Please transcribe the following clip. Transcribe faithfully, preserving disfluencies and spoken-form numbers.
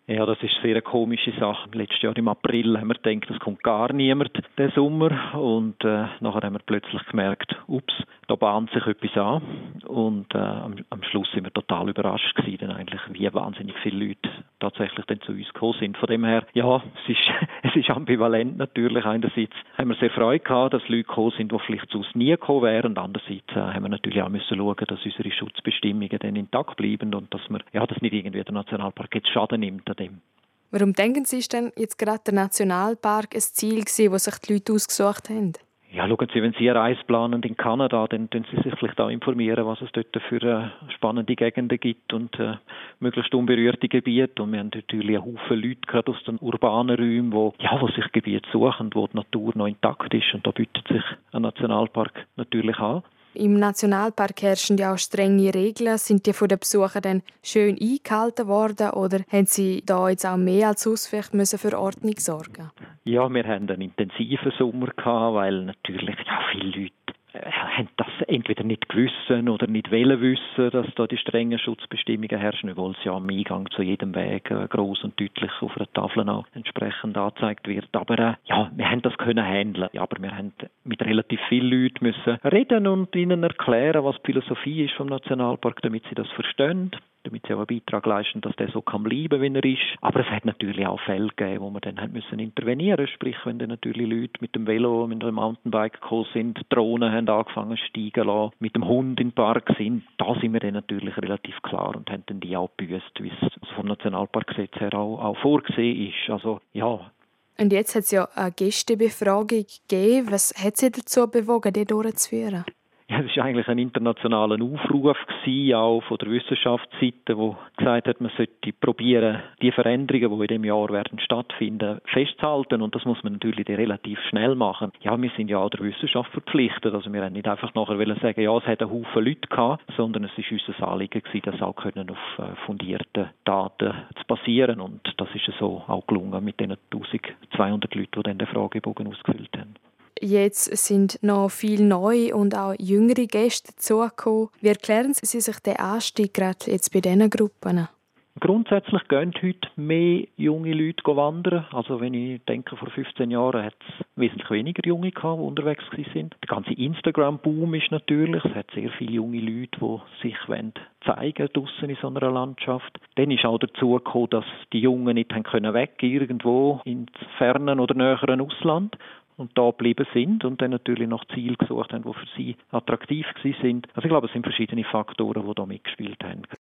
Ja, das ist eine sehr komische Sache. Letztes Jahr im April haben wir gedacht, es kommt gar niemand diesen Sommer. Und äh, nachher haben wir plötzlich gemerkt, ups, da bahnt sich etwas an. Und äh, am, am Schluss sind wir total überrascht gewesen, denn eigentlich, wie wahnsinnig viele Leute tatsächlich dann zu uns gekommen sind. Von dem her, ja, es ist, es ist ambivalent natürlich. Einerseits haben wir sehr Freude gehabt, dass Leute gekommen sind, die vielleicht sonst nie gekommen wären. Andererseits äh, haben wir natürlich auch müssen schauen, dass unsere Schutzbestimmungen dann intakt bleiben und dass man, ja, dass nicht irgendwie der Nationalpark jetzt Schaden nimmt an dem. Warum denken Sie, ist denn jetzt gerade der Nationalpark ein Ziel gewesen, das sich die Leute ausgesucht haben? Ja, schauen Sie, wenn Sie eine Reise planen in Kanada, dann können Sie sich vielleicht auch informieren, was es dort für äh, spannende Gegenden gibt und äh, möglichst unberührte Gebiete. Und wir haben natürlich einen Haufen Leute, gerade aus den urbanen Räumen, wo, ja, wo sich Gebiete suchen, wo die Natur noch intakt ist. Und da bietet sich ein Nationalpark natürlich an. Im Nationalpark herrschen ja auch strenge Regeln. Sind die von den Besuchern dann schön eingehalten worden oder haben Sie da jetzt auch mehr als sonst vielleicht müssen für Ordnung sorgen? Ja, wir hatten einen intensiven Sommer gehabt, weil natürlich ja, viele Leute äh, haben das entweder nicht gewusst oder nicht wollen wissen, dass da die strengen Schutzbestimmungen herrschen, obwohl es ja am Eingang zu jedem Weg äh, gross und deutlich auf einer Tafel auch entsprechend angezeigt wird. Aber äh, ja, wir haben das können handeln. Ja, aber wir haben mit relativ vielen Leuten müssen reden und ihnen erklären, was die Philosophie ist vom Nationalpark, damit sie das verstehen, damit sie auch einen Beitrag leisten, dass der so kann bleiben, wie er ist. Aber es hat natürlich auch Fälle gegeben, wo wir dann haben müssen intervenieren. Sprich, wenn dann natürlich Leute mit dem Velo, mit dem Mountainbike gekommen sind, Drohnen haben angefangen zu steigen lassen, mit dem Hund im Park sind, da sind wir dann natürlich relativ klar und haben dann die auch gebüßt, wie es vom Nationalparkgesetz her auch, auch vorgesehen ist. Also, ja. Und jetzt hat es ja eine Gästebefragung gegeben. Was hat Sie dazu bewogen, die durchzuführen? Ja, es war eigentlich ein internationaler Aufruf gewesen, auch von der Wissenschaftsseite, wo gesagt hat, man sollte probieren, die Veränderungen, die in diesem Jahr werden stattfinden, festzuhalten. Und das muss man natürlich relativ schnell machen. Ja, wir sind ja auch der Wissenschaft verpflichtet. Also wir haben nicht einfach nachher sagen, ja, es hat einen Haufen Leute gehabt, sondern es ist unser Anliegen gewesen, das auch können auf fundierten Daten zu basieren. Und das ist so auch gelungen mit den eintausendzweihundert Leuten, die dann den Fragebogen ausgefüllt haben. Jetzt sind noch viele neue und auch jüngere Gäste dazugekommen. Wie erklären Sie sich den Anstieg gerade jetzt bei diesen Gruppen? Grundsätzlich gehen heute mehr junge Leute wandern. Also wenn ich denke, vor fünfzehn Jahren hat es wesentlich weniger Junge gehabt, die unterwegs waren. Der ganze Instagram-Boom ist natürlich. Es hat sehr viele junge Leute, die sich zeigen draussen in so einer Landschaft. Dann ist auch dazu gekommen, dass die Jungen nicht haben können weg irgendwo ins fernen oder näheren Ausland und da geblieben sind und dann natürlich noch Ziele gesucht haben, die für sie attraktiv waren. Also ich glaube, es sind verschiedene Faktoren, die da mitgespielt haben.